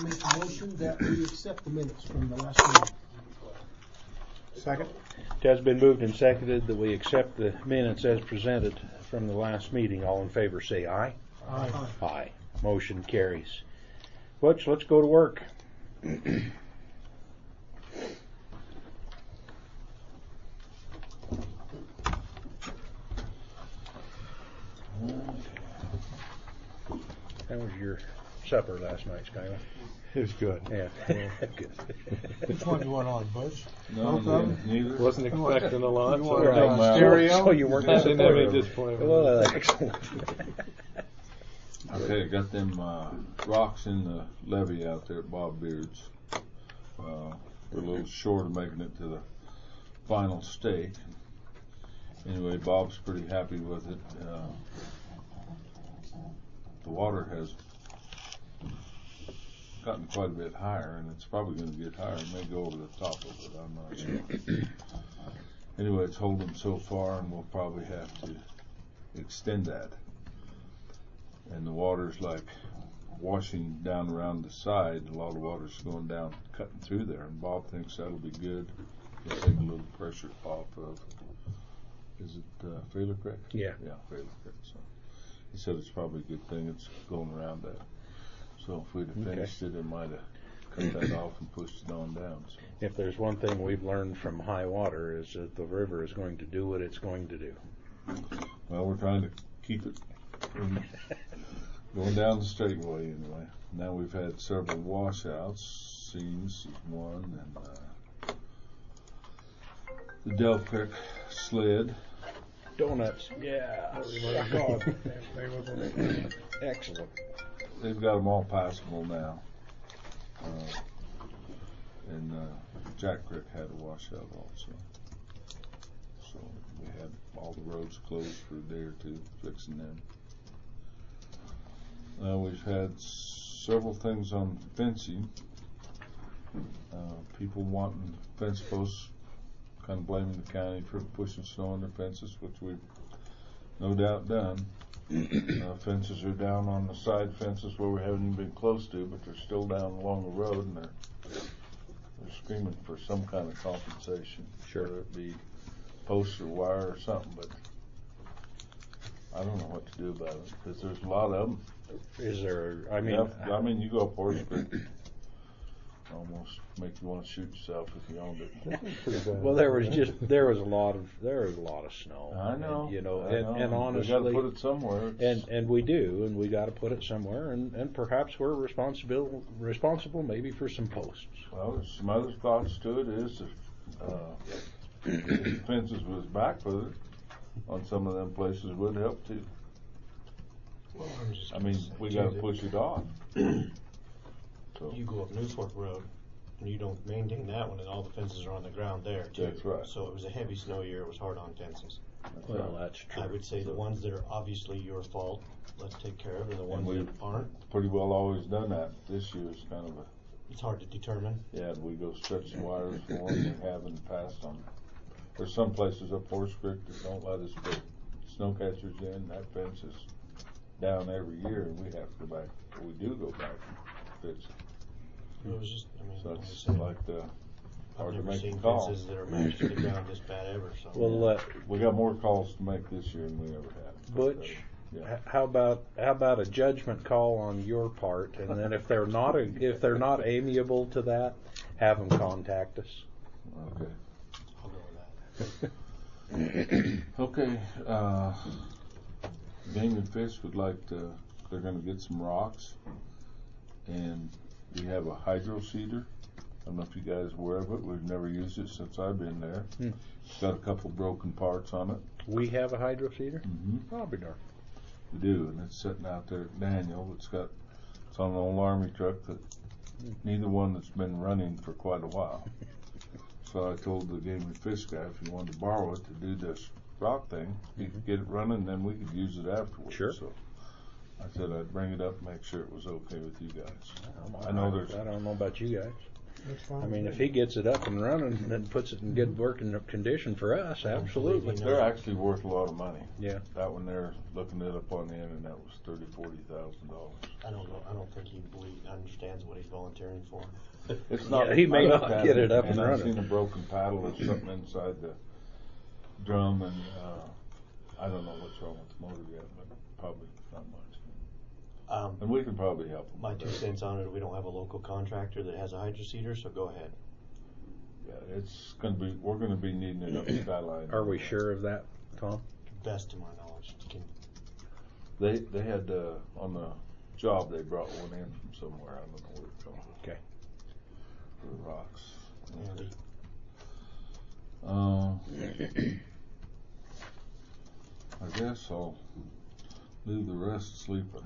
make a motion that we accept the minutes from the last meeting. Second. It has been moved and seconded that we accept the minutes as presented from the last meeting. All in favor say aye. Aye. Aye. Motion carries. Butch, let's go to work. How was your supper last night, Skylar? It was good. Yeah. Good. Which one you want on, Butch? No, neither. Wasn't expecting a lot. You want So it on Right. stereo? So you weren't didn't have any disappointed. disappointment. Well, excellent. Okay, I got them rocks in the levee out there at Bob Beard's. We're a little short of making it to the final stake. Anyway, Bob's pretty happy with it. The water has gotten quite a bit higher, and it's probably going to get higher. It may go over the top of it, I'm not sure. Anyway, it's holding so far, and we'll probably have to extend that. And the water's like washing down around the side. A lot of water's going down, cutting through there, and Bob thinks that'll be good. It'll take a little pressure off of, is it Failer Creek? Yeah. Yeah, Failer Creek. So he said it's probably a good thing it's going around that. So if we'd have finished it, it might have cut that off and pushed it on down. So. If there's one thing we've learned from high water is that the river is going to do what it's going to do. Well, we're trying to keep it going down the straightaway anyway. Now we've had several washouts. Seams is one, and the Del Creek slid. Donuts. Yeah. God. Excellent. They've got them all passable now. And Jack Creek had a washout also. So we had all the roads closed for a day or two, fixing them. We've had several things on fencing. People wanting fence posts, kind of blaming the county for pushing snow on their fences, which we've no doubt done. Fences are down on the side fences where we haven't even been close to, but they're still down along the road, and they're screaming for some kind of compensation. Sure. Whether it be posts or wire or something, but I don't know what to do about it, because there's a lot of them. Is there, I mean, You go up Horse Creek, almost make you want to shoot yourself if you owned it. well, there was a lot of snow. I know. And, and honestly, we got to put it somewhere. And we do, and we got to put it somewhere, and perhaps we're responsible maybe for some posts. Well, some other thoughts to it is if the fences was back with it on some of them places would help too. Well, I mean, we got to push it off. So. You go up Newsfork Road, and you don't maintain that one, and all the fences are on the ground there too. That's right. So it was a heavy snow year. It was hard on fences. Well, that's true. I would say the ones that are obviously your fault, let's take care of, and the ones that aren't. Pretty well always done that. This year is kind of It's hard to determine. Yeah, we go stretch the wires for them. We haven't passed on. There's some places up Horse Creek that don't let us put snow catchers in. That fence is down every year, and we have to go back. We do go back and fix it. It was just, So like I it's said, like the I've hard to never make seen the call. fences that are managed to the ground this bad ever. So Well, We got more calls to make this year than we ever have. Butch, Yeah. how about a judgment call on your part, and then if they're not amiable to that, have them contact us. Okay. I'll go with that. Okay. Game and Fish would like to. They're going to get some rocks, and we have a hydro seeder. I don't know if you guys are aware of it. We've never used it since I've been there. It's got a couple broken parts on it. We have a hydro seeder? Mm-hmm. I'll be darned. We do, and it's sitting out there at Daniel. It's on an old army truck that neither one that's been running for quite a while. So I told the Game and Fish guy if he wanted to borrow it to do this rock thing, he could get it running, then we could use it afterwards. Sure. So I said I'd bring it up and make sure it was okay with you guys. I don't know about you guys. That's fine. I mean, if he gets it up and running and puts it in good working condition for us, absolutely. They're actually worth a lot of money. Yeah. That one there, looking it up on the internet, was $40,000. I don't know. I don't think he understands what he's volunteering for. It's not. Yeah, he may I not looked at get it up and I've running. seen a broken paddle or something inside the drum, and I don't know what's wrong with the motor yet, but probably not much. And we can probably help them. My 2 cents on it, we don't have a local contractor that has a hydroseeder, so go ahead. Yeah, it's gonna be. We're gonna be needing it up Skyline. Are we sure of that, Tom? Best to my knowledge. They had on the job they brought one in from somewhere. I don't know where it comes from. Okay. For the rocks. Andy. I guess I'll leave the rest sleeping.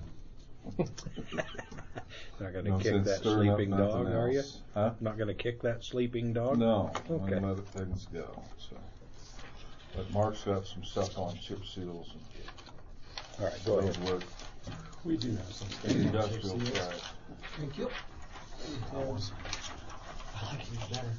Not going to No kick sense that stirring up sleeping nothing dog, are you? else. Huh? Not going to kick that sleeping dog? No, Okay. I'm gonna let things go. So, but Mark's got some stuff on chip seals and All right, go ahead. road work. We do have some. Industrial side. Thank you. Yes. I like these better.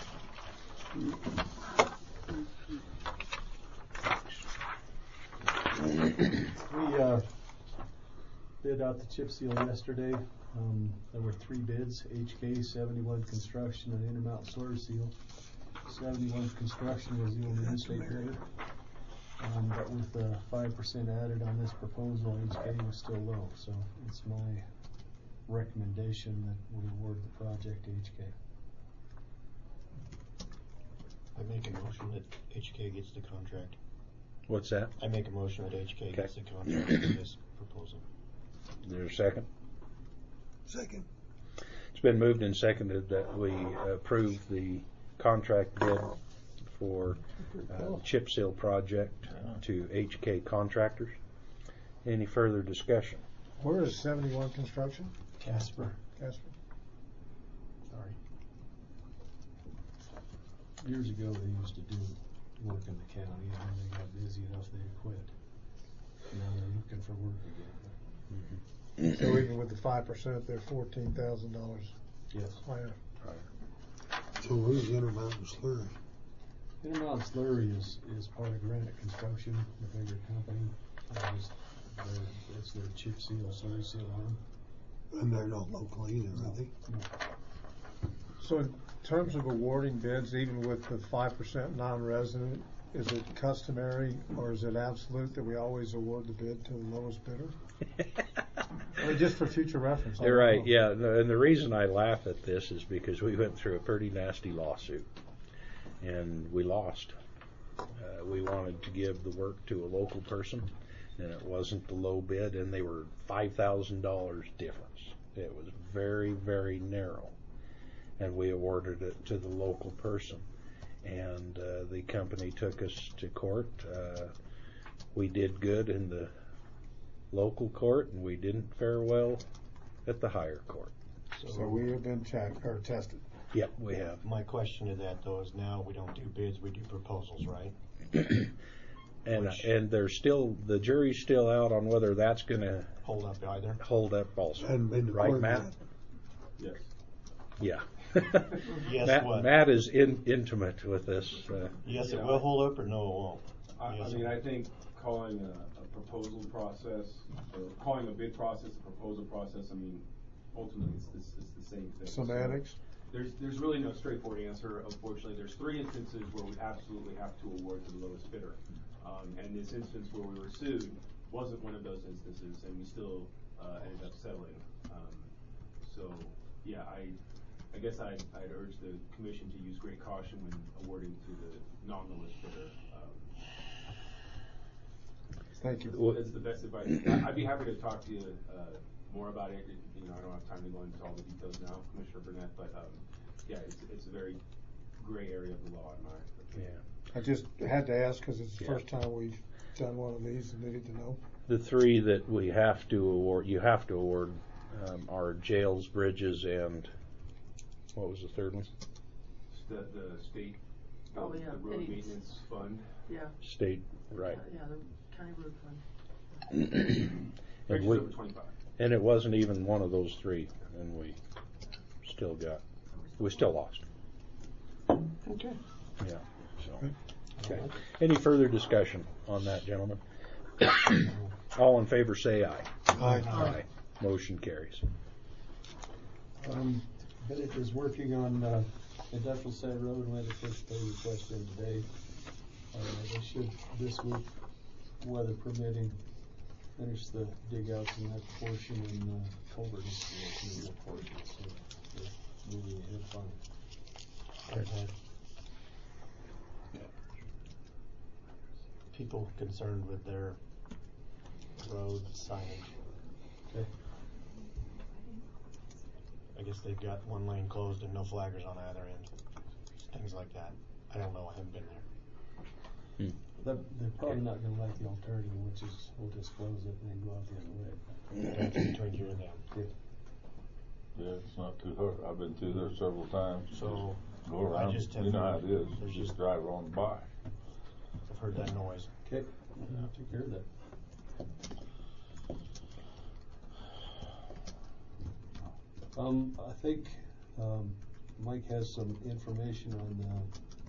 We bid out the chip seal yesterday. There were 3 bids, HK, 71 Construction, and Intermountain Solar Seal. 71 Construction was the only in-state bidder. But with 5% added on this proposal, HK was still low. So it's my recommendation that we award the project to HK. I make a motion that HK gets the contract. What's that? I make a motion that HK Okay. gets the contract for this proposal. Is there a second? Second. It's been moved and seconded that we approve the contract bid for chip seal project to HK Contractors. Any further discussion? Where is 71 Construction? Casper. Casper. Sorry. Years ago, they used to do work in the county, and when they got busy enough, they quit. Now they're looking for work again. So even with the 5%, they're $14,000 Yes. higher. So who's Intermountain Slurry? Intermountain Slurry is part of Granite Construction, the bigger company. It's their chip seal, slurry seal arm. And they're not local either, are they? So in terms of awarding bids, even with the 5% non-resident, is it customary or is it absolute that we always award the bid to the lowest bidder? I mean, just for future reference. I You're don't right, know. yeah. And the reason I laugh at this is because we went through a pretty nasty lawsuit and we lost. We wanted to give the work to a local person and it wasn't the low bid, and they were $5,000 difference. It was very, very narrow. And we awarded it to the local person. And the company took us to court. We did good in the local court, and we didn't fare well at the higher court. So we have been checked or tested. Yep, we have. My question to that, though, is now we don't do bids, we do proposals, right? And there's still, the jury's still out on whether that's going to Hold up either. hold up also. Hadn't been to Right, court Matt? yet. Yes. Yeah. Yes, what? Matt is intimate with this. Yes, it will hold up, or no, it won't? I mean, I think calling a proposal process, or calling a bid process a proposal process, I mean, ultimately it's the same thing. Semantics. So there's really no straightforward answer, unfortunately. There's 3 instances where we absolutely have to award to the lowest bidder. And this instance where we were sued wasn't one of those instances, and we still ended up settling. So, yeah, I guess I'd urge the commission to use great caution when awarding to the non-lowest bidder. Thank you. That's the best advice. I'd be happy to talk to you more about it. You know, I don't have time to go into all the details now, Commissioner Burnett, but yeah, it's a very gray area of the law in my opinion. Yeah. I just had to ask because it's the Yeah. first time we've done one of these and needed to know. The 3 that we have to award, you have to award, are jails, bridges, and what was the third one? The state, Oh, yeah, the road pennies. maintenance fund. Yeah. State, right. Yeah, the county road fund. And Bridges we, over 25. and it wasn't even one of those 3, and we still got We still lost. Okay. Yeah. So, okay. Any further discussion on that, gentlemen? All in favor say aye. Aye. Motion carries. Bennett is working on Industrial Center Road, and we had the first pay request in today. They should this week, weather permitting, finish the dig outs in that portion and culvert installation in that portion. So we're moving ahead fine. Okay. People concerned with their road signage. Okay. I guess they've got one lane closed and no flaggers on either end. Things like that. I don't know. I haven't been there. They're probably not going to like the alternative, which is we'll just close it and then go out the other way. That's between here and them. Yeah. Yeah, it's not too hard. I've been through there several times. So Just go around. I just have You know how it is. there's You just just- drive on by. I've heard that noise. Okay. Take care of that. I think Mike has some information on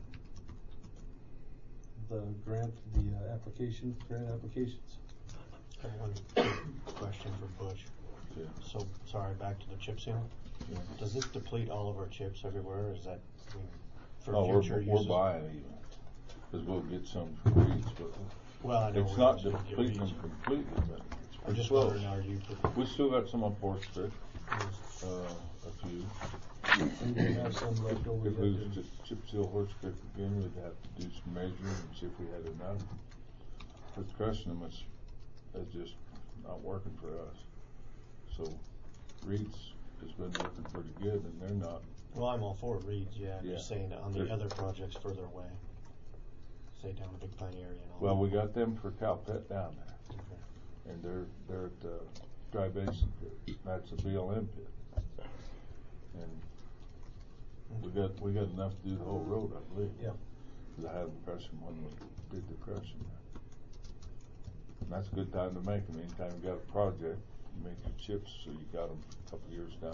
the grant, grant applications. I have one question for Butch. Yeah. So, sorry, back to the chip seal. Yeah. Does this deplete all of our chips everywhere, or is that, I mean, for Oh, future we're uses? buying even, because we'll get some from Reed's, but Well, I know it's we're not gonna get depleting them Reed's. completely, but it's I'm just close. wondering, are you, We still got some on Fourth Street, a few. And we have some left over. If yet we to- was to chip seal Horse Creek again, we'd have to do some measuring and see if we had enough. With crushing them, it's just not working for us. So Reed's has been working pretty good, and they're not. well, I'm all for Reed's, yeah, I'm just Yeah. saying on the They're- other projects further away. Say down the Big Pine area and all. Well, we got them for Calpet down there, Okay. and they're at Dry Basin pit. That's a BLM pit, and we got enough to do the whole road, I believe. Yeah. Because I had them crush them when we did the crushing. And that's a good time to make them. Anytime you got a project, you make your chips so you got them a couple of years down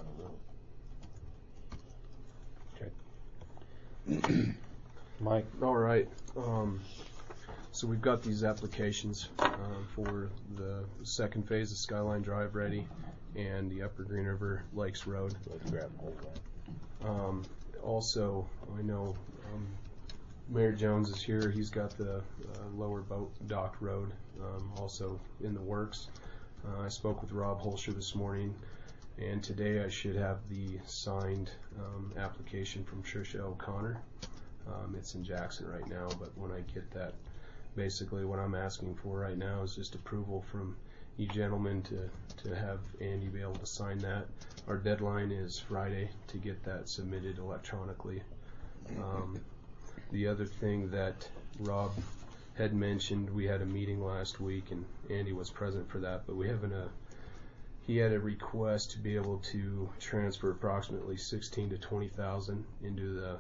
the road. Okay. Mike? All right. So we've got these applications for the second phase of Skyline Drive ready and the Upper Green River Lakes Road. Let's grab hold of that. Also, I know Mayor Jones is here. He's got the Lower Boat Dock Road also in the works. I spoke with Rob Holscher this morning, and today I should have the signed application from Tricia O'Connor. It's in Jackson right now, but when I get that, basically what I'm asking for right now is just approval from you gentlemen to have Andy be able to sign that. Our deadline is Friday to get that submitted electronically. The other thing that Rob had mentioned, we had a meeting last week and Andy was present for that, but he had a request to be able to transfer approximately 16 to 20,000 into the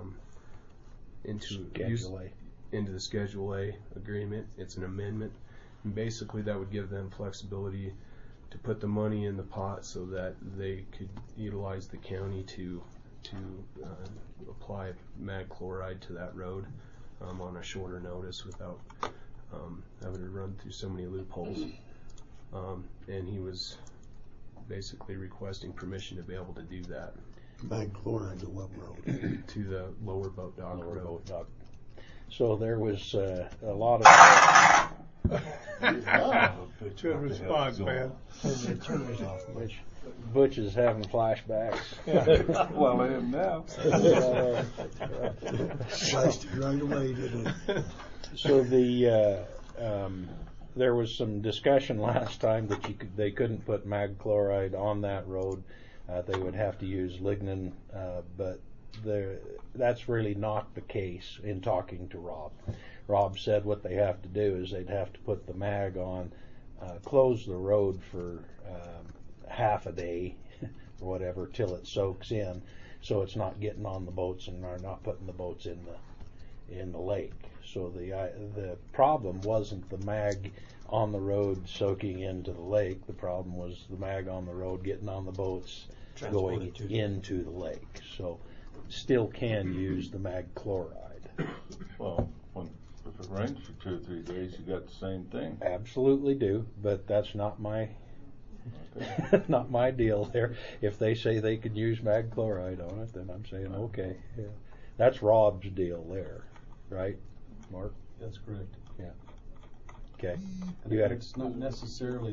into the Schedule A agreement. It's an amendment, and basically that would give them flexibility to put the money in the pot so that they could utilize the county to apply mag chloride to that road on a shorter notice without having to run through so many loopholes. And he was basically requesting permission to be able to do that. Mag chloride to what road? To the Lower Boat Dock Lower Road. Boat Dock. So there was a lot of Good response, man. Turn those off, Butch. Butch is having flashbacks. Well, I am now. Sliced it right away, didn't it? So there was some discussion last time that they couldn't put mag chloride on that road. They would have to use lignin, but that's really not the case in talking to Rob. Rob said what they have to do is they'd have to put the mag on, close the road for half a day or whatever till it soaks in, so it's not getting on the boats and are not putting the boats in the lake. So the problem wasn't the mag on the road soaking into the lake. The problem was the mag on the road getting on the boats, going into the lake. So still can use the mag chloride. Well, if it rains for 2 or 3 days, you got the same thing. Absolutely do, but that's not my not my deal there. If they say they can use mag chloride on it, then I'm saying okay. Yeah. That's Rob's deal there, right, Mark? That's correct. Yeah. Okay. And You had it's not necessarily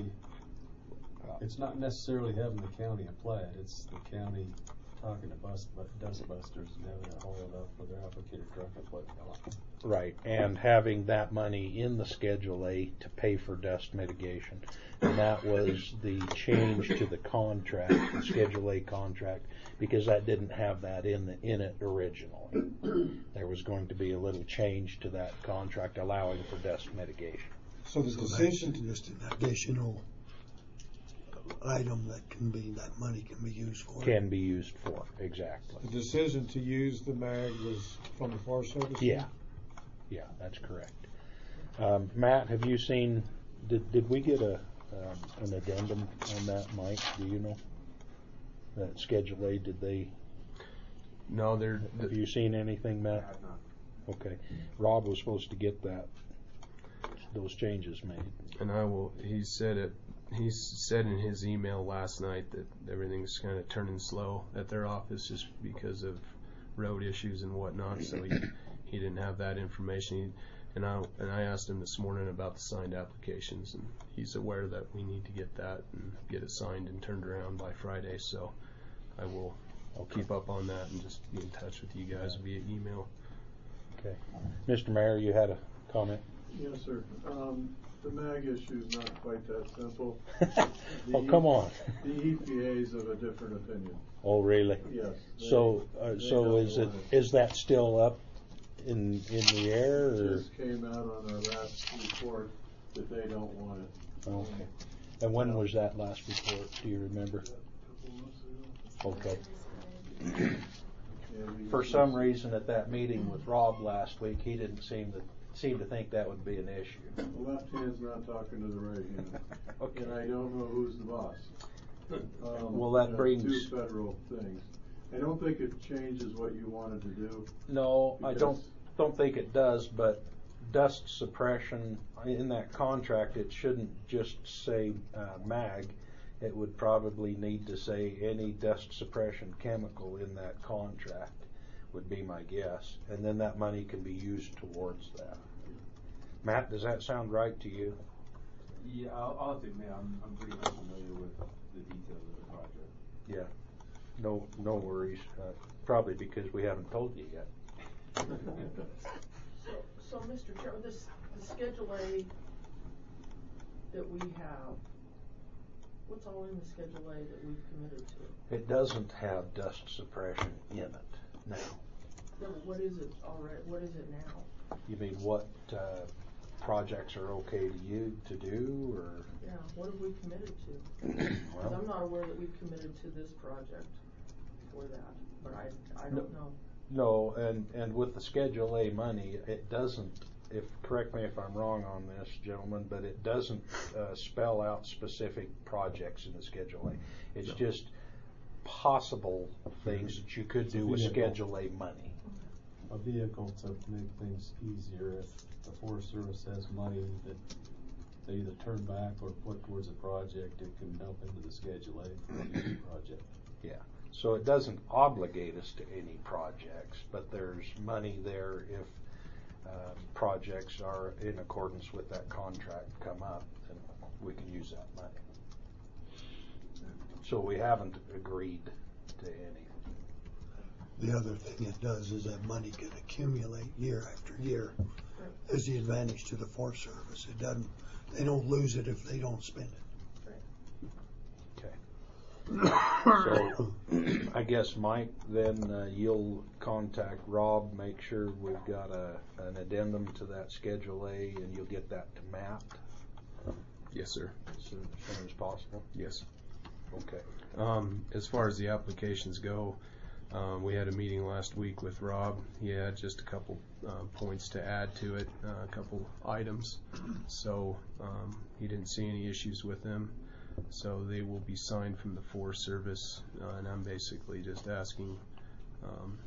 having the county apply it. It's the county talking to dust busters and having it hauled up with their applicator truck and put it on. right, and having that money in the Schedule A to pay for dust mitigation, and that was the change to the contract, the Schedule A contract, because that didn't have that in it originally. There was going to be a little change to that contract allowing for dust mitigation. So the So decision that's just an additional item that money can be used for. Can be used for, exactly. The decision to use the mag was from the Forest Service? Yeah, that's correct. Matt, have you seen? Did we get an addendum on that, Mike? Do you know that Schedule A? Did they? No, Have you seen anything, Matt? I have not. Okay. Rob was supposed to get those changes made. and I will. He said it. He said in his email last night that everything's kind of turning slow at their office just because of road issues and whatnot. So he didn't have that information. And I asked him this morning about the signed applications, and he's aware that we need to get that and get it signed and turned around by Friday. So I'll keep up on that and just be in touch with you guys via email. Okay. Mr. Mayor, you had a comment? Yes, sir. The MAG issue is not quite that simple. Oh, come on. The EPA is of a different opinion. Oh, really? Yes. So is that still up in the air? It Or? just came out on our last report that they don't want it. Okay. And when was that last report? Do you remember? A couple months ago. Okay. And For some reason, at that meeting with Rob last week, he didn't seem to think that would be an issue. the left hand's not talking to the right hand. Okay. And I don't know who's the boss. Well, that brings- two federal things. I don't think it changes what you wanted to do. No, I Because- don't think it does, but dust suppression in that contract, it shouldn't just say mag. It would probably need to say any dust suppression chemical in that contract would be my guess, and then that money can be used towards that. Matt, does that sound right to you? Yeah, I'll have to admit, I'm pretty unfamiliar with the details of the project. Yeah. No worries. Probably because we haven't told you yet. So, Mr. Chair, the Schedule A that we have, what's all in the Schedule A that we've committed to? It doesn't have dust suppression in it now. No, but what is it already? What is it now? You mean what projects are okay to do, or? Yeah, what have we committed to? Because I'm not aware that we've committed to this project for that, but I don't know. No, and with the Schedule A money, it doesn't, correct me if I'm wrong on this, gentlemen, but it doesn't spell out specific projects in the Schedule A. It's just possible things that you could do with Schedule A money. A vehicle to make things easier if the Forest Service has money that they either turn back or put towards a project, it can dump into the Schedule A for a new project. Yeah. So it doesn't obligate us to any projects, but there's money there if projects are in accordance with that contract come up, and we can use that money. So we haven't agreed to any. The other thing it does is that money can accumulate year after year. Is the advantage to the Forest Service. They don't lose it if they don't spend it. Okay. So I guess, Mike, then you'll contact Rob, make sure we've got an addendum to that Schedule A, and you'll get that to Matt Yes, sir. as soon as possible. Yes. Okay. As far as the applications go, we had a meeting last week with Rob. He had just a couple points to add to it, a couple items. So he didn't see any issues with them. So they will be signed from the Forest Service, and I'm basically just asking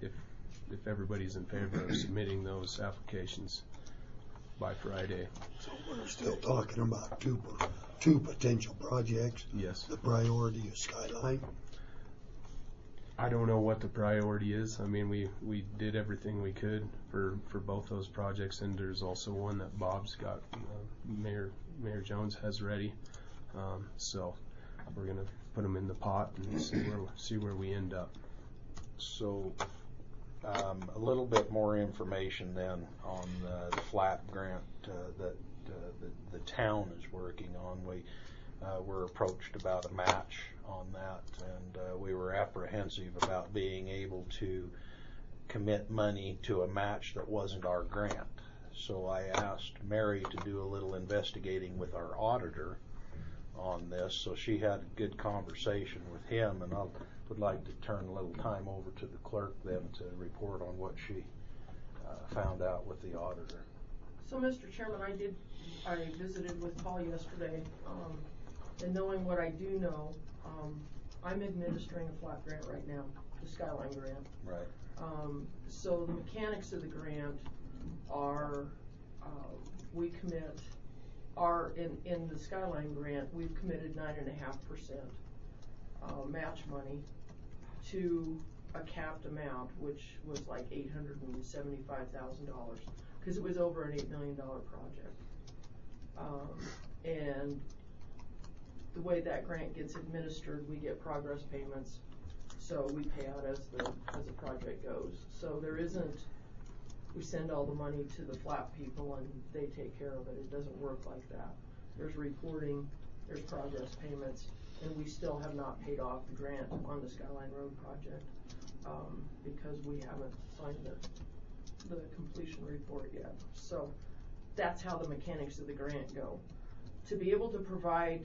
if everybody's in favor of submitting those applications by Friday. So we're still talking about two potential projects. Yes. The priority is Skyline. I don't know what the priority is. I mean, we did everything we could for both those projects, and there's also one that Bob's got, Mayor Jones has ready. So we're gonna put them in the pot and see where we end up. So a little bit more information then on the FLAP grant that the town is working on. We were approached about a match on that, and we were apprehensive about being able to commit money to a match that wasn't our grant. So I asked Mary to do a little investigating with our auditor on this, so she had a good conversation with him, and I would like to turn a little time over to the clerk then to report on what she found out with the auditor. So, Mr. Chairman, I visited with Paul yesterday, and knowing what I do know, I'm administering a FLAP grant right now, the Skyline grant. Right. So the mechanics of the grant are, in the Skyline grant, we've committed 9.5% match money to a capped amount, which was like $875,000, because it was over an $8 million project. And the way that grant gets administered, we get progress payments, so we pay out as the project goes. So there isn't, we send all the money to the FLAP people and they take care of it. It doesn't work like that. There's reporting, there's progress payments, and we still have not paid off the grant on the Skyline Road project because we haven't signed the completion report yet. So that's how the mechanics of the grant go. To be able to provide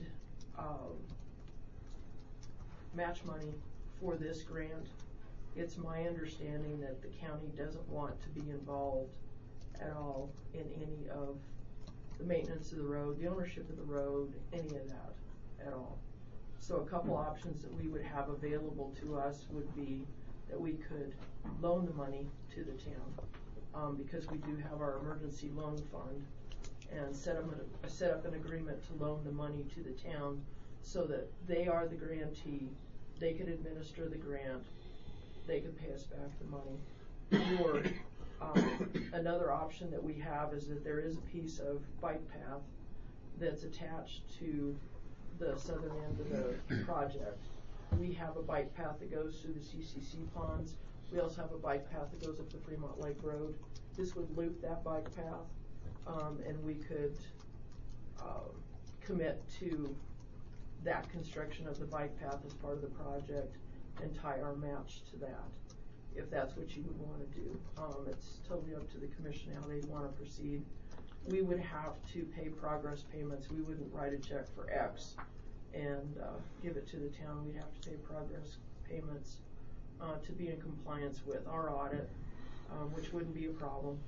match money for this grant, it's my understanding that the county doesn't want to be involved at all in any of the maintenance of the road, the ownership of the road, any of that at all. So a couple options that we would have available to us would be that we could loan the money to the town, because we do have our emergency loan fund, and set up an agreement to loan the money to the town so that they are the grantee, they could administer the grant, they could pay us back the money. Or another option that we have is that there is a piece of bike path that's attached to the southern end of the project. We have a bike path that goes through the CCC ponds. We also have a bike path that goes up the Fremont Lake Road. This would loop that bike path, and we could commit to that construction of the bike path as part of the project and tie our match to that, if that's what you would want to do. It's totally up to the commission how they'd want to proceed. We would have to pay progress payments. We wouldn't write a check for X and give it to the town. We'd have to pay progress payments to be in compliance with our audit, which wouldn't be a problem.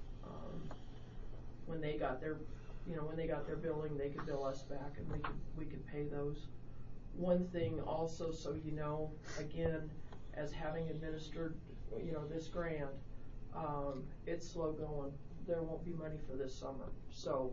When they got their billing, they could bill us back, and we could pay those. One thing also, so you know, again, as having administered, this grant, it's slow going. There won't be money for this summer. So,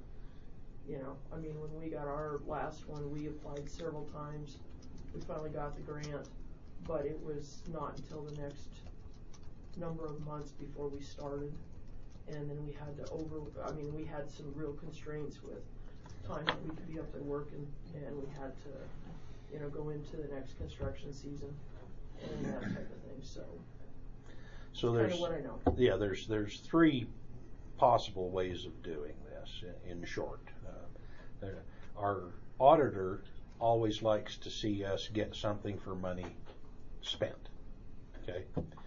when we got our last one, we applied several times. We finally got the grant, but it was not until the next number of months before we started. And then we had we had some real constraints with time that we could be up there working, and we had to, go into the next construction season and that type of thing. So there's kind of what I know. Yeah, there's three possible ways of doing this. In short, our auditor always likes to see us get something for money spent. Okay,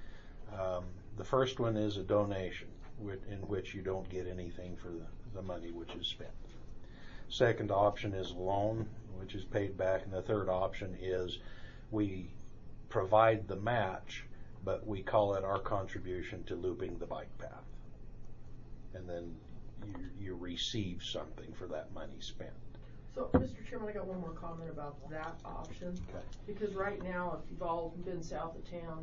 the first one is a donation, in which you don't get anything for the money which is spent. Second option is a loan, which is paid back, and the third option is we provide the match, but we call it our contribution to looping the bike path, and then you receive something for that money spent. So, Mr. Chairman, I got one more comment about that option. Okay. Because right now, if you've all been south of town,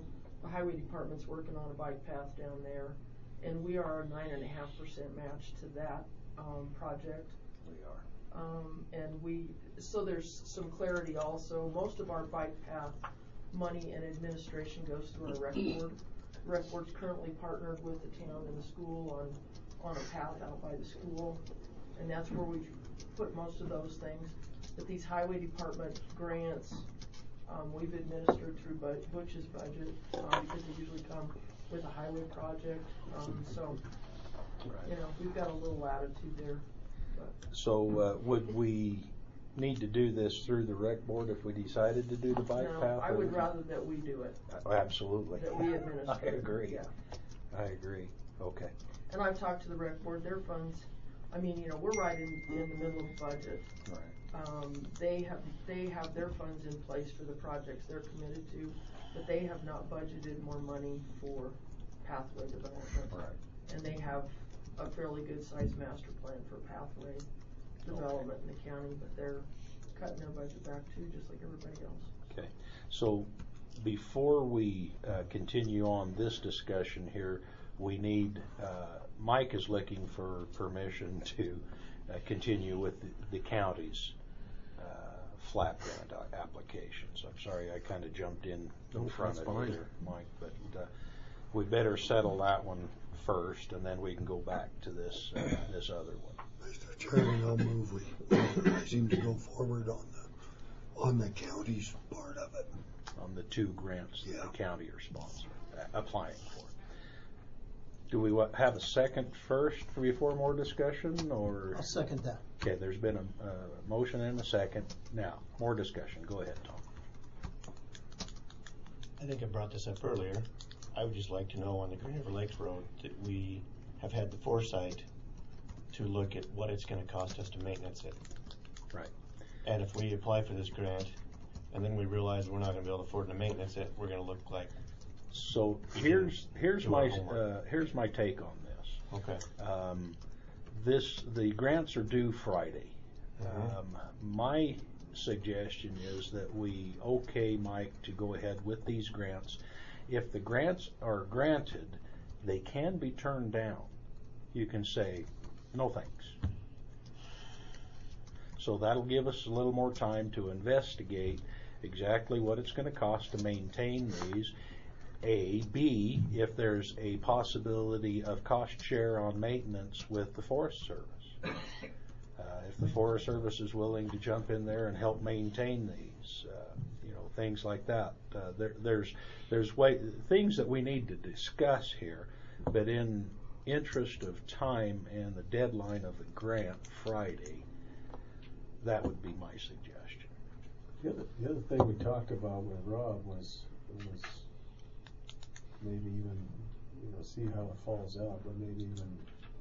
the highway department's working on a bike path down there, and we are a 9.5% match to that, project. We are. And so there's some clarity also. Most of our bike path money and administration goes through our rec board. Rec board's currently partnered with the town and the school on a path out by the school, and that's where we put most of those things. But these highway department grants, we've administered through Butch's budget, because they usually come with a highway project, so, you know, we've got a little latitude there. But. So, would we need to do this through the rec board if we decided to do the bike path? I would rather that we do it. Absolutely. That we administer. I agree. Yeah. I agree. Okay. And I've talked to the rec board, their funds, I mean, you know, we're right in the middle of the budget. Right. They have their funds in place for the projects they're committed to, but they have not budgeted more money for pathway development. Right. And they have a fairly good sized master plan for pathway development in the county, but they're cutting their budget back too, just like everybody else. Okay. So before we continue on this discussion here, we need, Mike is looking for permission to continue with the county's flat grant applications. I'm sorry, I kind of jumped in front of you there, Mike, but we better settle that one first, and then we can go back to this this other one. Mr. Chairman, I'll move we seem to go forward on the county's part of it. On the two grants that the county are applying for. Do we have a second first before more discussion, or? I'll second that. Okay, there's been a motion and a second. Now, more discussion. Go ahead, Tom. I think I brought this up earlier. I would just like to know on the Green River Lakes Road that we have had the foresight to look at what it's going to cost us to maintenance it. Right. And if we apply for this grant and then we realize we're not going to be able to afford to maintenance it, we're going to look like. So here's my take on this. Okay. The grants are due Friday. My suggestion is that we okay Mike to go ahead with these grants. If the grants are granted, they can be turned down. You can say, no thanks. So that'll give us a little more time to investigate exactly what it's going to cost to maintain these. A. B. If there's a possibility of cost share on maintenance with the Forest Service. If the Forest Service is willing to jump in there and help maintain these, things like that. There's things that we need to discuss here, but in interest of time and the deadline of the grant Friday, that would be my suggestion. The other thing we talked about with Rob was maybe even, see how it falls out, but maybe even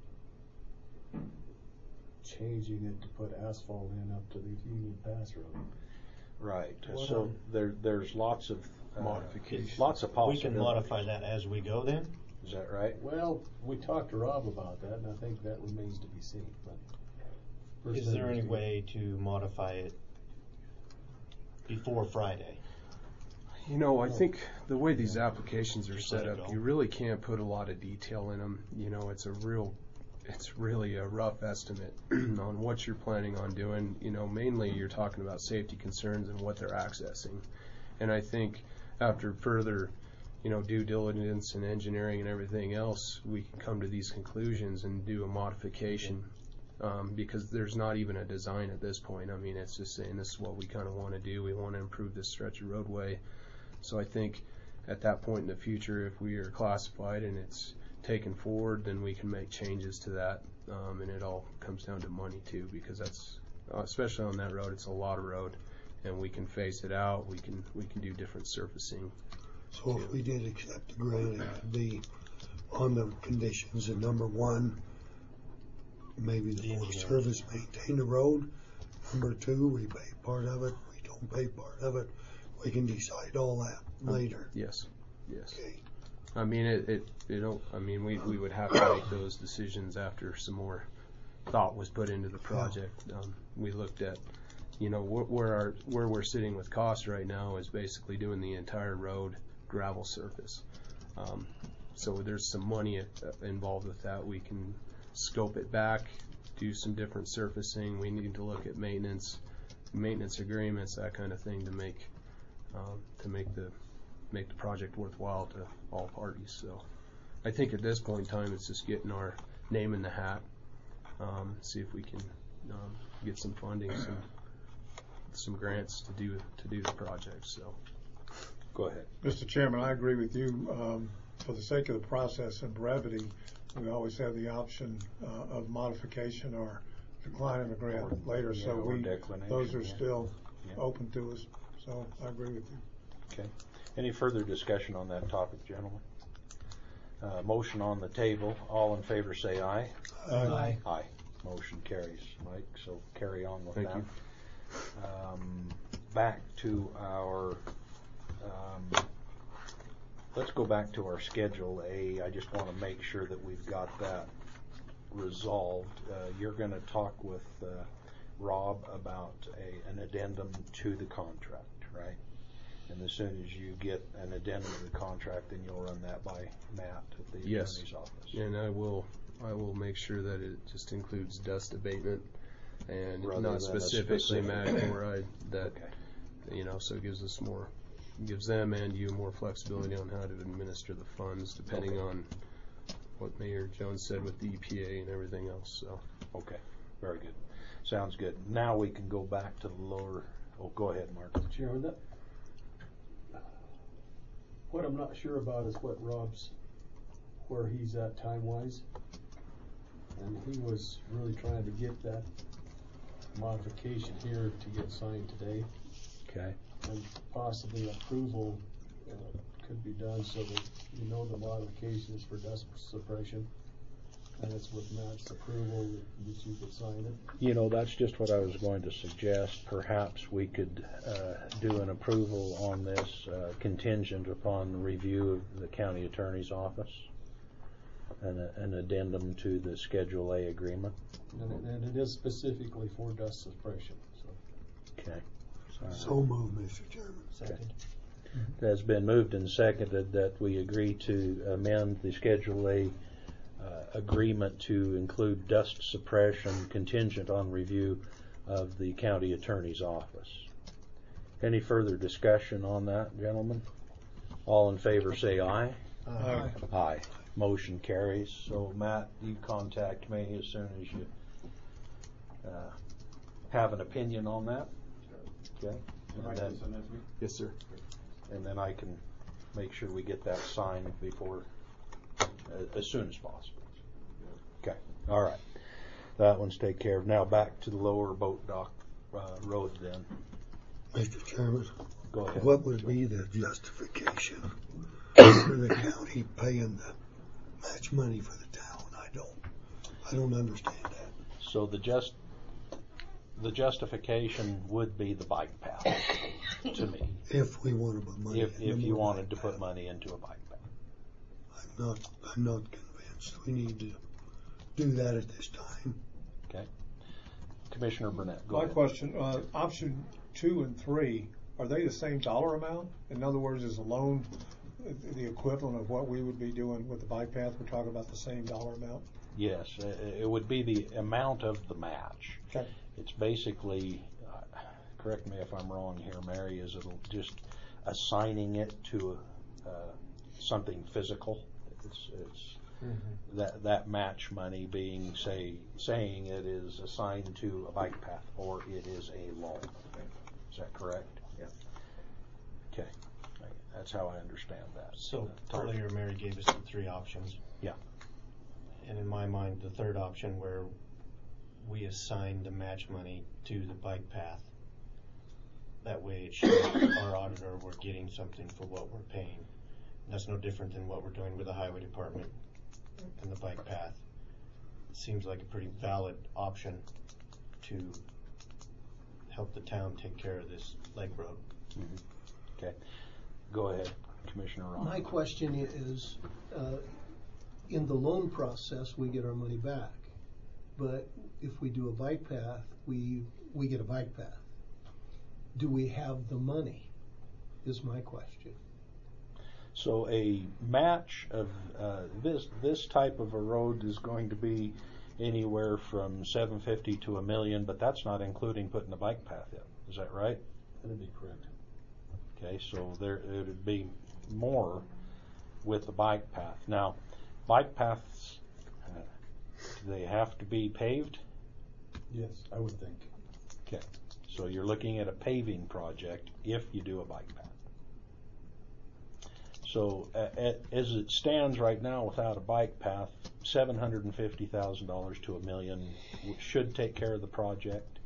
changing it to put asphalt in up to the Union Pass Road. Right. So there's lots of modifications. Lots of possibilities. We can modify that as we go then? Is that right? Well, we talked to Rob about that, and I think that remains to be seen. But is there any way to modify it before Friday? I think the way these applications are set up, you really can't put a lot of detail in them. It's really a rough estimate on what you're planning on doing. Mainly you're talking about safety concerns and what they're accessing. And I think after further, due diligence and engineering and everything else, we can come to these conclusions and do a modification. Because there's not even a design at this point. I mean, it's just saying this is what we kind of want to do. We want to improve this stretch of roadway. So I think at that point in the future, if we are classified and it's taken forward, then we can make changes to that. And it all comes down to money too, because that's, especially on that road, it's a lot of road, and we can phase it out. We can do different surfacing. So if we did accept the grant, it would be on the conditions of number one, maybe the Forest Service maintain the road. Number two, we pay part of it. We don't pay part of it. We can decide all that later. Yes. Okay. I mean, we would have to make those decisions after some more thought was put into the project. We looked at, where we're sitting with cost right now is basically doing the entire road gravel surface. So there's some money involved with that. We can scope it back, do some different surfacing. We need to look at maintenance agreements, that kind of thing, to make the project worthwhile to all parties. So I think at this point in time, it's just getting our name in the hat, see if we can get some funding, some grants to do the project. So Go ahead. Mr. Chairman, I agree with you. For the sake of the process and brevity, we always have the option of modification or declining the grant later. So those are still open to us. So I agree with you. Okay. Any further discussion on that topic, gentlemen? Motion on the table. All in favor say aye. Aye. Aye. Motion carries, Mike. So carry on with Thank that. you. Back to our. Let's go back to our Schedule A. I just want to make sure that we've got that resolved. You're going to talk with Rob about an addendum to the contract, right? And as soon as you get an addendum to the contract, then you'll run that by Matt at the attorney's office. And I will make sure that it just includes dust abatement and Rather not than specifically mag chloride. That Okay. So it gives them and you more flexibility on how to administer the funds, depending on what Mayor Jones said with the EPA and everything else. So Okay, very good. Sounds good. Now we can go back to the lower. Oh, go ahead, Mark. Chairman, what I'm not sure about is where he's at time-wise. And he was really trying to get that modification here to get signed today. Okay. And possibly approval could be done so that the modification is for dust suppression. And it's with Matt's approval that you could sign it. That's just what I was going to suggest. Perhaps we could do an approval on this contingent upon review of the county attorney's office, and an addendum to the Schedule A agreement. And it is specifically for dust suppression. Okay. So moved, Mr. Chairman. Second. It has been moved and seconded that we agree to amend the Schedule A agreement to include dust suppression contingent on review of the county attorney's office. Any further discussion on that, gentlemen? All in favor say aye. Aye. Aye. Motion carries. So Matt, you contact me as soon as you have an opinion on that. Okay. yes, sir. And then I can make sure we get that signed before, as soon as possible. Okay. All right. That one's taken care of. Now back to the lower boat dock road then. Mr. Chairman, Go ahead. what would be the justification for the county paying the match money for the town? I don't understand that. So the justification would be the bike path to me. If we want to put money If in you the wanted to bike put path. money into a bike path. I'm not convinced. We need to do that at this time. Okay. Commissioner Burnett, go My ahead. question, option 2 and 3, are they the same dollar amount? In other words, is the loan the equivalent of what we would be doing with the bike path? We're talking about the same dollar amount? Yes, it would be the amount of the match. Okay. It's basically, correct me if I'm wrong here, Mary, is it'll just assigning it to something physical. It's that match money being saying it is assigned to a bike path or it is a loan. Is that correct? Yeah. Okay. That's how I understand that. So earlier Mary gave us the three options. Yeah. And in my mind, the third option where we assign the match money to the bike path, that way it shows our auditor we're getting something for what we're paying. And that's no different than what we're doing with the highway department and the bike path. It seems like a pretty valid option to help the town take care of this lake road. Mm-hmm. Okay. Go ahead, Commissioner Ron. My question is, in the loan process, we get our money back. But if we do a bike path, we get a bike path. Do we have the money, is my question. So a match of this type of a road is going to be anywhere from $750,000 to $1 million, but that's not including putting a bike path in. Is that right? That'd be correct. Okay, so there it would be more with the bike path. Now, bike paths, do they have to be paved? Yes, I would think. Okay, so you're looking at a paving project if you do a bike path. So as it stands right now without a bike path, $750,000 to $1 million should take care of the project.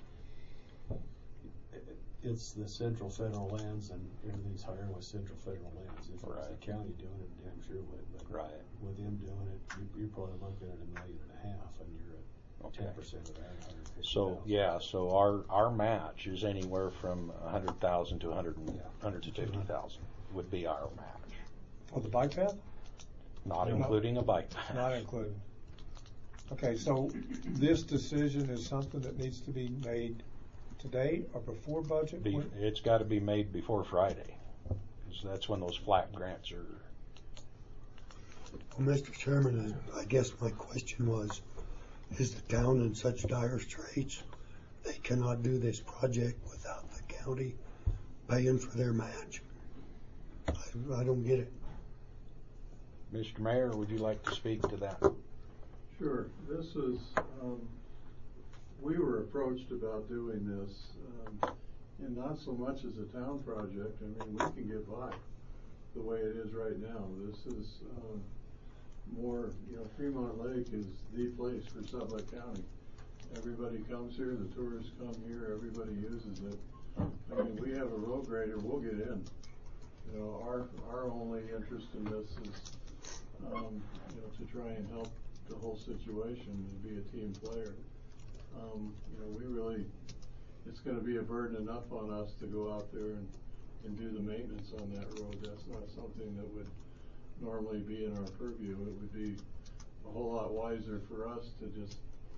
It's the central federal lands, and everything's higher with central federal lands. If it was Right. the county doing it, damn sure would. But Right. with them doing it, you're probably looking at $1.5 million, and you're at Okay. 10% of that, 150,000. So yeah, so our match is anywhere from 100,000 to 150,000 would be our match, For the bike path? not No. including a bike path. Not included. Okay, so this decision is something that needs to be made today or before budget? It's got to be made before Friday, because that's when those flat grants are. Well, Mr. Chairman, I guess my question was, is the town in such dire straits they cannot do this project without the county paying for their match? I don't get it. Mr. Mayor, would you like to speak to that? Sure. This is, we were approached about doing this, and not so much as a town project. I mean, we can get by the way it is right now. This is more, Fremont Lake is the place for Sublette County. Everybody comes here, the tourists come here, everybody uses it. I mean, we have a road grader, we'll get in. Our only interest in this is, to try and help the whole situation and be a team player. We really, it's going to be a burden enough on us to go out there and do the maintenance on that road. That's not something that would normally be in our purview. It would be a whole lot wiser for us to just,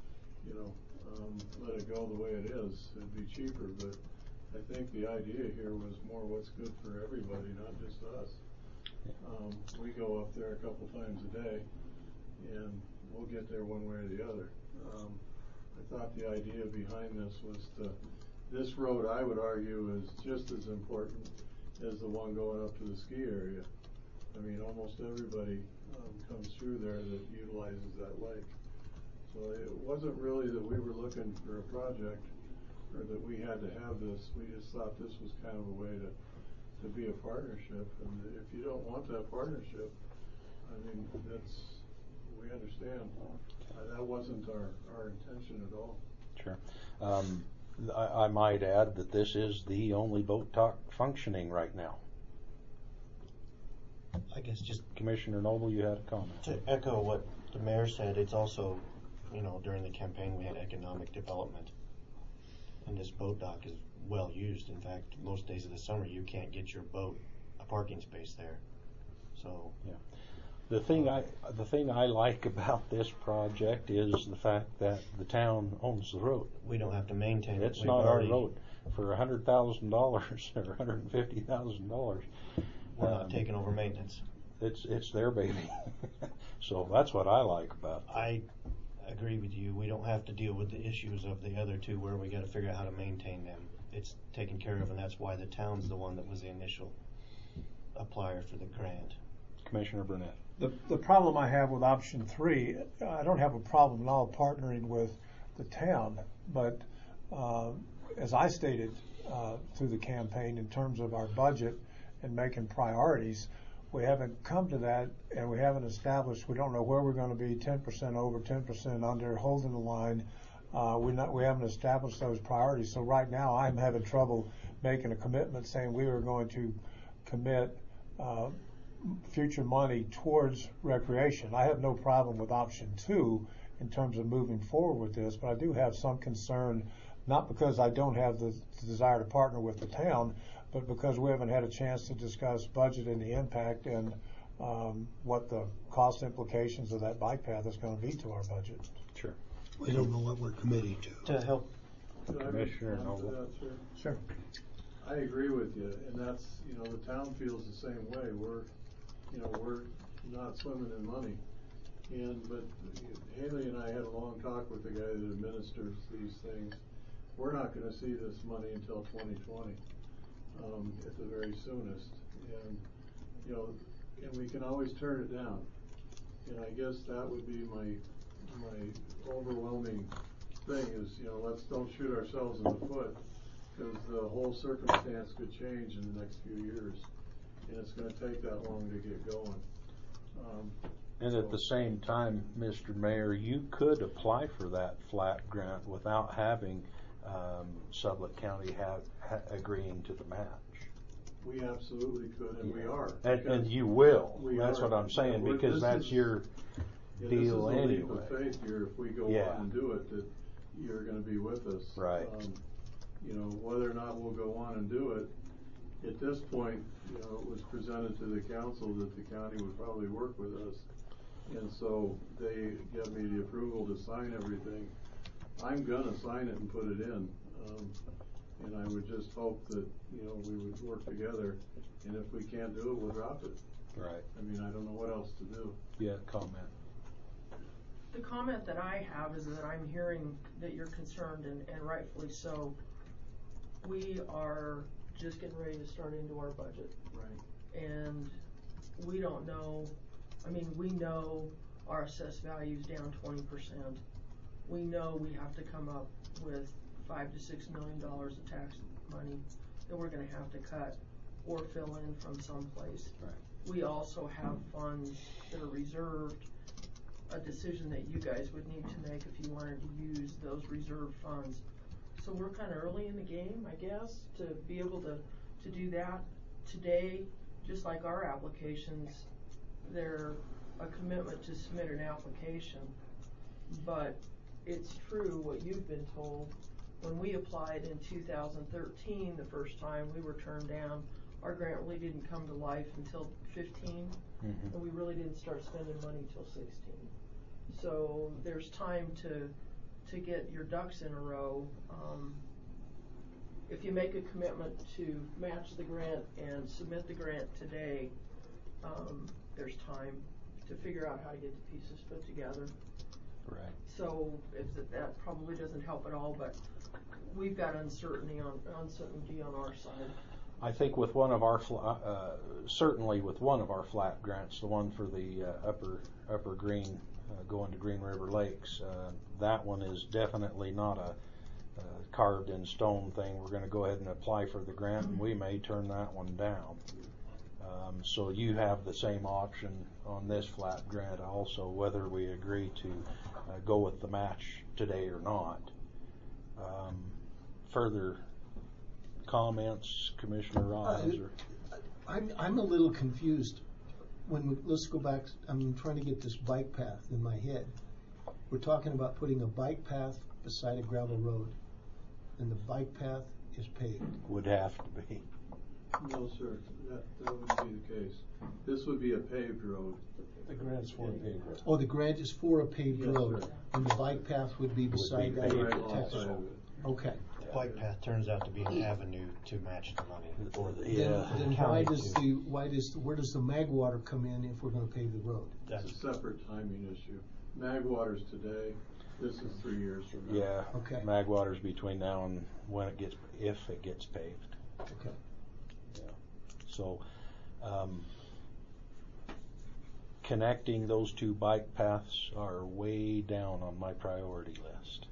let it go the way it is. It'd be cheaper, but I think the idea here was more what's good for everybody, not just us. We go up there a couple times a day, and we'll get there one way or the other. I thought the idea behind this was this road, I would argue, is just as important as the one going up to the ski area. I mean, almost everybody comes through there that utilizes that lake. So it wasn't really that we were looking for a project or that we had to have this. We just thought this was kind of a way to be a partnership. And if you don't want that partnership, I mean, we understand. That wasn't our intention at all. Sure. I might add that this is the only boat dock functioning right now. I guess just Commissioner Noble, you had a comment. to echo what the mayor said, it's also, during the campaign we had economic development. And this boat dock is well used. In fact, most days of the summer you can't get your boat a parking space there. So yeah. The thing I like about this project is the fact that the town owns the road. we don't have to maintain it. It's We've not already- our road. For $100,000 or $150,000, We're not taking over maintenance. it's their baby. So that's what I like about it. I agree with you. We don't have to deal with the issues of the other two where we got to figure out how to maintain them. It's taken care of, and that's why the town's the one that was the initial applier for the grant. Commissioner Burnett. The problem I have with option 3, I don't have a problem at all partnering with the town, but as I stated through the campaign in terms of our budget and making priorities, we haven't come to that, and we haven't established, we don't know where we're going to be, 10% over, 10% under, holding the line. We haven't established those priorities. So right now I'm having trouble making a commitment saying we are going to commit future money towards recreation. I have no problem with option 2 in terms of moving forward with this, but I do have some concern, not because I don't have the desire to partner with the town, but because we haven't had a chance to discuss budget and the impact and what the cost implications of that bike path is going to be to our budget. Sure. We don't know what we're committing to. To help. Could I Commissioner respond to Noble. that, sir? Sure. I agree with you, and that's, the town feels the same way. we're not swimming in money. But Haley and I had a long talk with the guy that administers these things. We're not gonna see this money until 2020, at the very soonest. And we can always turn it down. And I guess that would be my overwhelming thing is, let's don't shoot ourselves in the foot, because the whole circumstance could change in the next few years, and it's going to take that long to get going. And at the same time, Mr. Mayor, you could apply for that flat grant without having Sublette County agreeing to the match. We absolutely could, and we are. And you will. That's are. what I'm saying, because that's your deal anyway. This is a leap of faith here. If we go on and do it, that you're going to be with us. Right. Whether or not we'll go on and do it, at this point, it was presented to the council that the county would probably work with us. And so they gave me the approval to sign everything. I'm gonna sign it and put it in. And I would just hope that, we would work together, and if we can't do it, we'll drop it. Right. I mean, I don't know what else to do. Yeah, comment. The comment that I have is that I'm hearing that you're concerned, and rightfully so. We are just getting ready to start into our budget. Right. And we don't know, we know our assessed value is down 20%. We know we have to come up with $5 to $6 million of tax money that we're going to have to cut or fill in from someplace. Right. We also have funds that are reserved, a decision that you guys would need to make if you wanted to use those reserved funds. So we're kind of early in the game, I guess, to be able to do that. Today, just like our applications, they're a commitment to submit an application. But it's true what you've been told. When we applied in 2013, the first time, we were turned down. Our grant really didn't come to life until 15, and we really didn't start spending money until 16. So there's time to get your ducks in a row. If you make a commitment to match the grant and submit the grant today, there's time to figure out how to get the pieces put together. Right. So that probably doesn't help at all, but we've got uncertainty on our side. I think with one of our certainly with one of our flat grants, the one for the upper Green going to Green River Lakes, that one is definitely not a carved in stone thing. We're going to go ahead and apply for the grant, and we may turn that one down. So you have the same option on this flat grant also, whether we agree to go with the match today or not. Further comments, Commissioner Ross? I'm a little confused. Let's go back. I'm trying to get this bike path in my head. We're talking about putting a bike path beside a gravel road, and the bike path is paved. Would have to be. No, sir. That wouldn't be the case. This would be a paved road. The grant's for a paved road. Oh, the grant is for a paved road, sir. And the bike path would be beside that. Right alongside of it. Okay. The bike path turns out to be an avenue to match the money for the Then county. where does the mag water come in if we're going to pave the road? It's a separate timing issue. Magwater's today. This is 3 years from now. Yeah. Okay. Magwater's between now and if it gets paved. Okay. Yeah. So, connecting those two bike paths are way down on my priority list.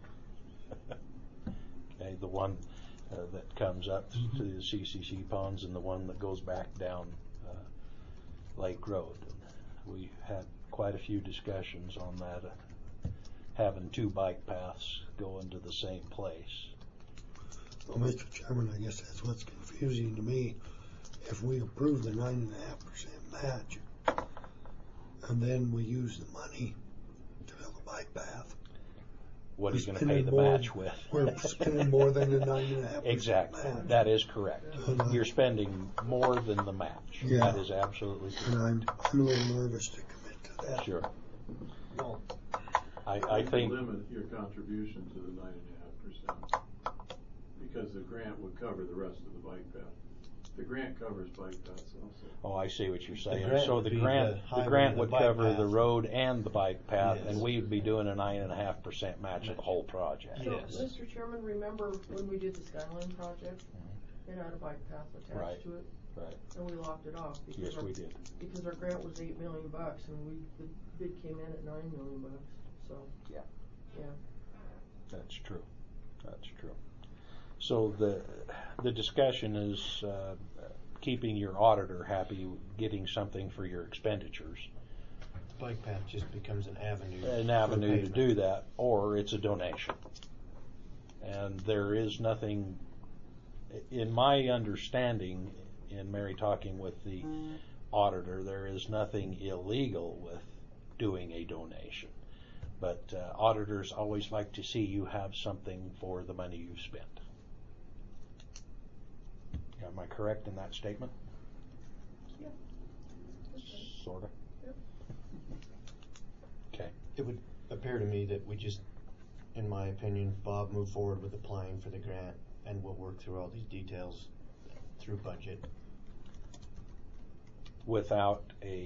Okay, the one that comes up to the CCC ponds and the one that goes back down Lake Road. We had quite a few discussions on that, having two bike paths go into the same place. Well, Mr. Chairman, I guess that's what's confusing to me. If we approve the 9.5% match, and then we use the money to build a bike path, what are you going to pay the match with? We're spending more than the 9.5%. Exactly. match. That is correct. You're spending more than the match. Yeah. That is absolutely correct. And I'm a little nervous to commit to that. Sure. Well, I think limit your contribution to the 9.5% because the grant would cover the rest of the bike path. The grant covers bike paths also. Oh, I see what you're saying. grant So would the be grant, the the highway grant and the would bike cover the path. road and the bike path, Yes. and we'd be doing a 9.5% match of the whole project. So, Yes. Mr. Chairman, remember when we did the Skyline project? It had a bike path Right. attached to it, Right. and we locked it off. Because Yes, our- we did. Because our grant was $8 million, and the bid came in at $9 million, so. Yeah. Yeah. That's true. That's true. So the discussion is keeping your auditor happy, getting something for your expenditures. Bike path just becomes an avenue. An avenue to do that, or it's a donation. And there is nothing, in my understanding, in Mary talking with the auditor, there is nothing illegal with doing a donation. But auditors always like to see you have something for the money you spent. Am I correct in that statement? Yeah. Sort of. Yep. Okay. It would appear to me that we just, in my opinion, Bob, move forward with applying for the grant, and we'll work through all these details through budget. Without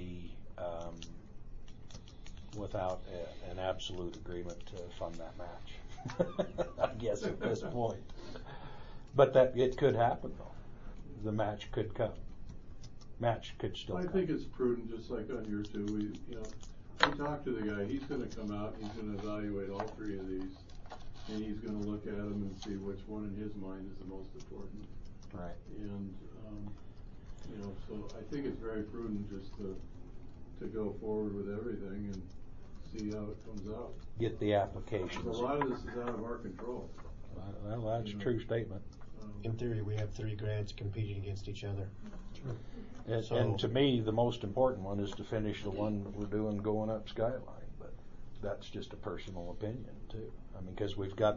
an absolute agreement to fund that match. I guess at this point. But that it could happen though. The match could come. Match could still come. I think it's prudent, just like on your two, we talked to the guy, he's gonna come out, he's gonna evaluate all three of these, and he's gonna look at them and see which one in his mind is the most important. Right. And, so I think it's very prudent just to go forward with everything and see how it comes out. Get the applications. A lot of this is out of our control. Well, that's a true statement. In theory, we have 3 grants competing against each other. And to me, the most important one is to finish the one we're doing going up Skyline. But that's just a personal opinion too. I mean, because we've got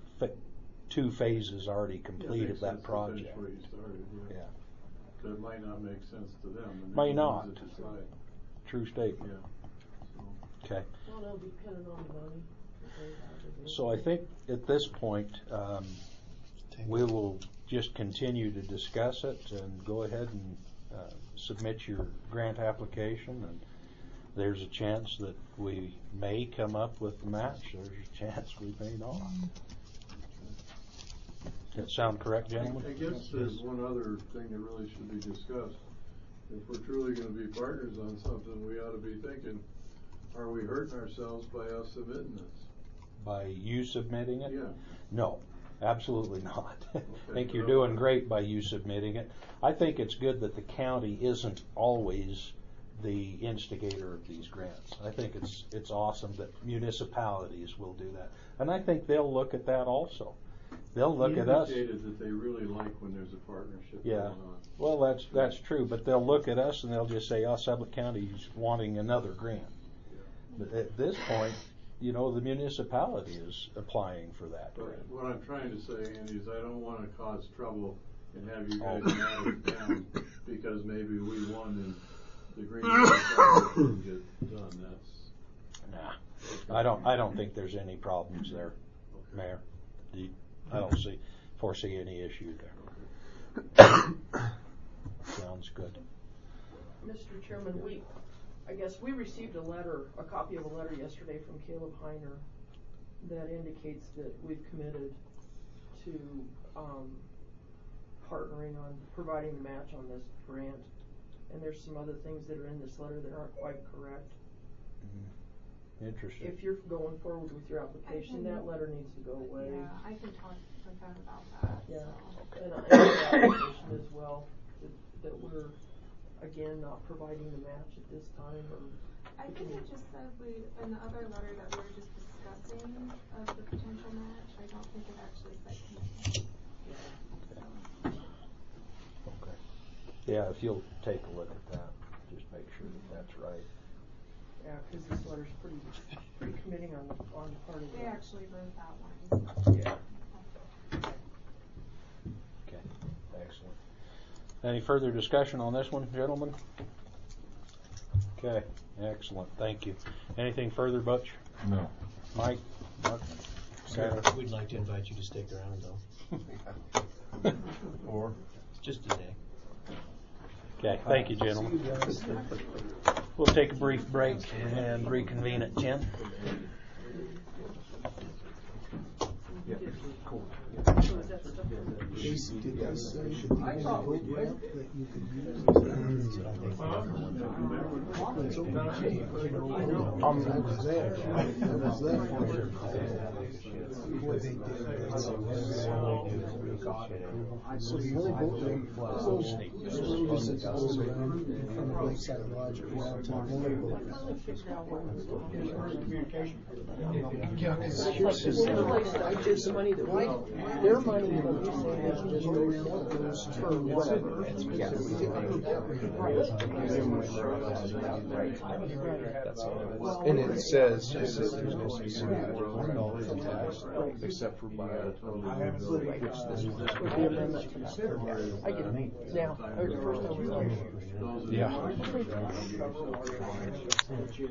2 phases already complete of that project. Where you started, Yeah. But it might not make sense to them. and May they're the not. ones that decide. True statement. Yeah. Okay. Well, it'll depend on the money. So I think at this point, we will just continue to discuss it and go ahead and submit your grant application. And there's a chance that we may come up with the match. There's a chance we may not. Does that sound correct, gentlemen? I guess there's one other thing that really should be discussed. If we're truly going to be partners on something, we ought to be thinking, are we hurting ourselves by us submitting this? By you submitting it? Yeah. No, absolutely not. I think Okay. you're doing great by you submitting it. I think it's good that the county isn't always the instigator of these grants. I think it's awesome that municipalities will do that. And I think they'll look at that also. They'll look at us. Indicated that they really like when there's a partnership Yeah. going on. Well, that's true, but they'll look at us and they'll just say, Sublette County's wanting another grant. But at this point, the municipality is applying for that But grant. what I'm trying to say, Andy, is I don't want to cause trouble and have you guys mad us down because maybe we won and the green project didn't get done. That's Nah, I don't think there's any problems there, Mayor. I don't foresee any issue there. Sounds good. Mr. Chairman, we received a copy of a letter yesterday from Caleb Heiner that indicates that we've committed to partnering on providing the match on this grant. And there's some other things that are in this letter that aren't quite correct. Interesting. If you're going forward with your application, that letter needs to go away. Yeah, I can talk with them about that. Yeah, Okay. and the application as well, that we're, again, not providing the match at this time, or. I think it just said in the other letter that we were just discussing of the potential match, I don't think it actually said anything. Okay. Yeah, if you'll take a look at that, just make sure that that's right. Yeah, because this letter's pretty committing on the part of They the. actually wrote that one. Yeah. Okay, excellent. Any further discussion on this one, gentlemen? Okay, excellent, thank you. Anything further, Butch? No. Mike? Mark? Sir, we'd like to invite you to stick around though. Or? Just a day. Okay, thank you, gentlemen. We'll take a brief break and reconvene at 10. Jason, did they say that you had a boat ramp that you could use? I was there. Boy, they did. So the only boat ramp was that goes around from the Lakeside Lodge around to the only boat ramp. Yeah, because here's his. I did the money that we, their money that we say is just goes for whatever. And it says there's no specific $1 attached, except for by With the amendment. I get it now. First I was like, Yeah.